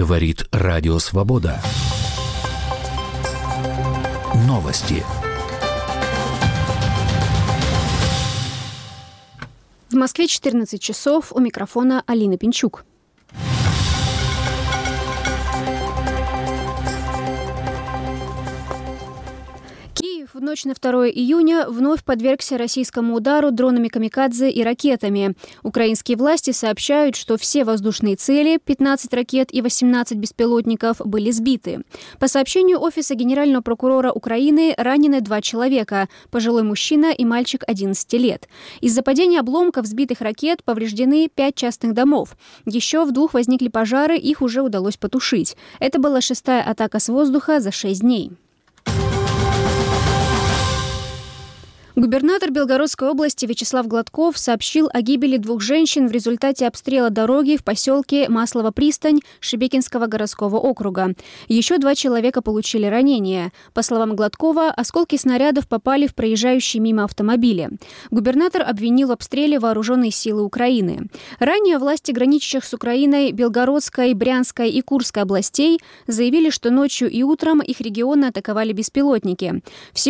Говорит Радио Свобода. Новости. В Москве 14 часов. У микрофона Алина Пинчук. В ночь на 2 июня вновь подвергся российскому удару дронами камикадзе и ракетами. Украинские власти сообщают, что все воздушные цели, 15 ракет и 18 беспилотников, были сбиты. По сообщению Офиса генерального прокурора Украины, ранены 2 человека – пожилой мужчина и мальчик 11 лет. Из-за падения обломков сбитых ракет повреждены 5 частных домов. Еще в 2 возникли пожары, их уже удалось потушить. Это была 6-я атака с воздуха за 6 дней. Губернатор Белгородской области Вячеслав Гладков сообщил о гибели 2 женщин в результате обстрела дороги в поселке Маслово-Пристань Шебекинского городского округа. Еще 2 человека получили ранения. По словам Гладкова, осколки снарядов попали в проезжающие мимо автомобили. Губернатор обвинил в обстреле вооруженные силы Украины. Ранее власти граничащих с Украиной Белгородской, Брянской и Курской областей заявили, что ночью и утром их регионы атаковали беспилотники.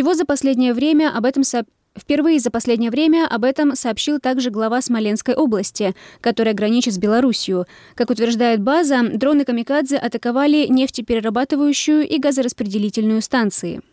Впервые за последнее время об этом сообщил также глава Смоленской области, которая граничит с Белоруссией. Как утверждает база, дроны камикадзе атаковали нефтеперерабатывающую и газораспределительную станции.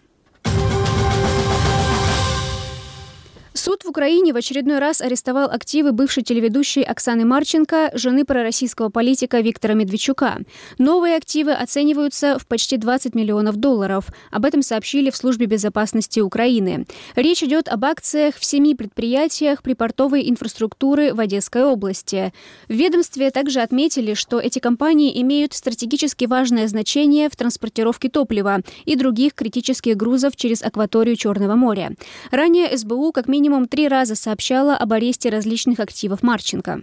Суд в Украине в очередной раз арестовал активы бывшей телеведущей Оксаны Марченко, жены пророссийского политика Виктора Медведчука. Новые активы оцениваются в почти $20 миллионов. Об этом сообщили в Службе безопасности Украины. Речь идет об акциях в 7 предприятиях припортовой инфраструктуры в Одесской области. В ведомстве также отметили, что эти компании имеют стратегически важное значение в транспортировке топлива и других критических грузов через акваторию Черного моря. Ранее СБУ как минимум 3 раза сообщала об аресте различных активов Марченко.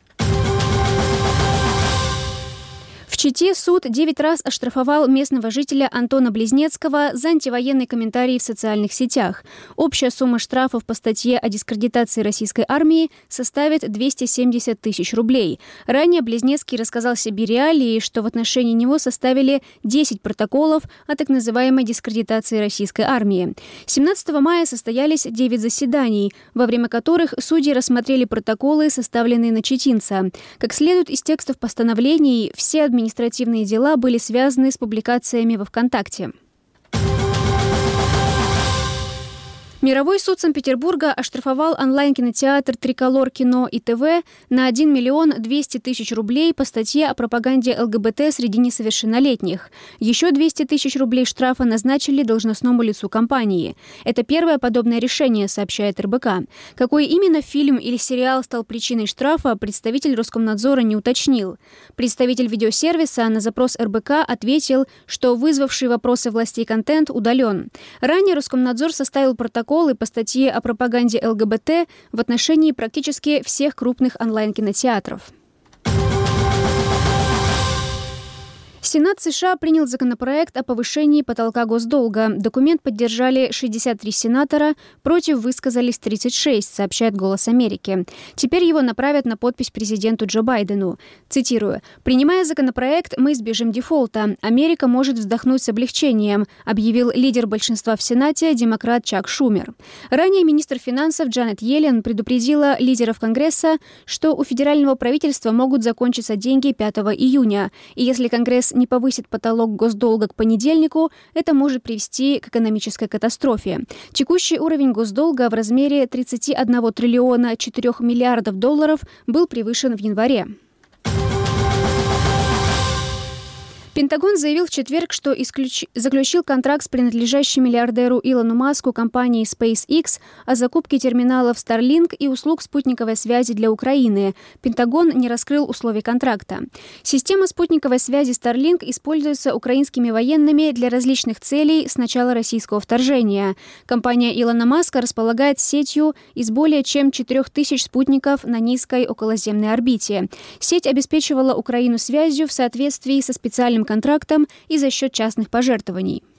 В Чите суд 9 раз оштрафовал местного жителя Антона Близнецкого за антивоенные комментарии в социальных сетях. Общая сумма штрафов по статье о дискредитации российской армии составит 270 тысяч рублей. Ранее Близнецкий рассказал себе реалии, что в отношении него составили 10 протоколов о так называемой дискредитации российской армии. 17 мая состоялись 9 заседаний, во время которых судьи рассмотрели протоколы, составленные на читинца. Как следует из текстов постановлений, все административные дела были связаны с публикациями во ВКонтакте. Мировой суд Санкт-Петербурга оштрафовал онлайн-кинотеатр «Триколор Кино и ТВ» на 1 200 000 рублей по статье о пропаганде ЛГБТ среди несовершеннолетних. Еще 200 000 рублей штрафа назначили должностному лицу компании. Это первое подобное решение, сообщает РБК. Какой именно фильм или сериал стал причиной штрафа, представитель Роскомнадзора не уточнил. Представитель видеосервиса на запрос РБК ответил, что вызвавший вопросы властей контент удален. Ранее Роскомнадзор составил протокол по статье о пропаганде ЛГБТ в отношении практически всех крупных онлайн-кинотеатров. Сенат США принял законопроект о повышении потолка госдолга. Документ поддержали 63 сенатора, против высказались 36, сообщает «Голос Америки». Теперь его направят на подпись президенту Джо Байдену. Цитирую: «Принимая законопроект, мы избежим дефолта. Америка может вздохнуть с облегчением», объявил лидер большинства в Сенате, демократ Чак Шумер. Ранее министр финансов Джанет Йеллен предупредила лидеров Конгресса, что у федерального правительства могут закончиться деньги 5 июня. И если Конгресс не повысит потолок госдолга к понедельнику, это может привести к экономической катастрофе. Текущий уровень госдолга в размере 31 триллиона 4 миллиардов долларов был превышен в январе. Пентагон заявил в четверг, что заключил контракт с принадлежащей миллиардеру Илону Маску компанией SpaceX о закупке терминалов Starlink и услуг спутниковой связи для Украины. Пентагон не раскрыл условий контракта. Система спутниковой связи Starlink используется украинскими военными для различных целей с начала российского вторжения. Компания Илона Маска располагает сетью из более чем 4000 спутников на низкой околоземной орбите. Сеть обеспечивала Украину связью в соответствии со специальным контрактом и за счет частных пожертвований.